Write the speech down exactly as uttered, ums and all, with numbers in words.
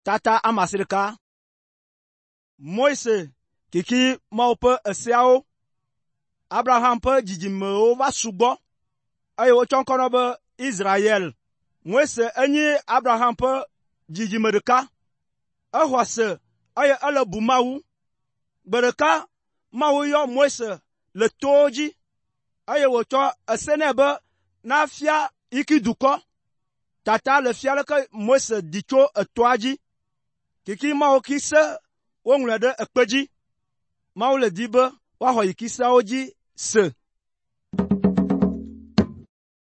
tata amasirika Moïse kiki mau pe esiao Abraham pe jijimeo va sugbɔ eye wotsɔ ŋkɔnɔ be Israel. Moïse enyi Abraham pe jijime ɖeka. Exɔ se eye ele bu Mawu. Gbe ɖeka Mawu yɔ Moïse le towo dzi eye wotsɔ ese nɛ be nafia yiki dukɔ. Tata le fia leke Moïse di tso etoa dzi. Kiki Mawu ki se woŋlɔe ɖe ekpe dzi. Mawu le di be woaxɔ yiki seawo dzi se.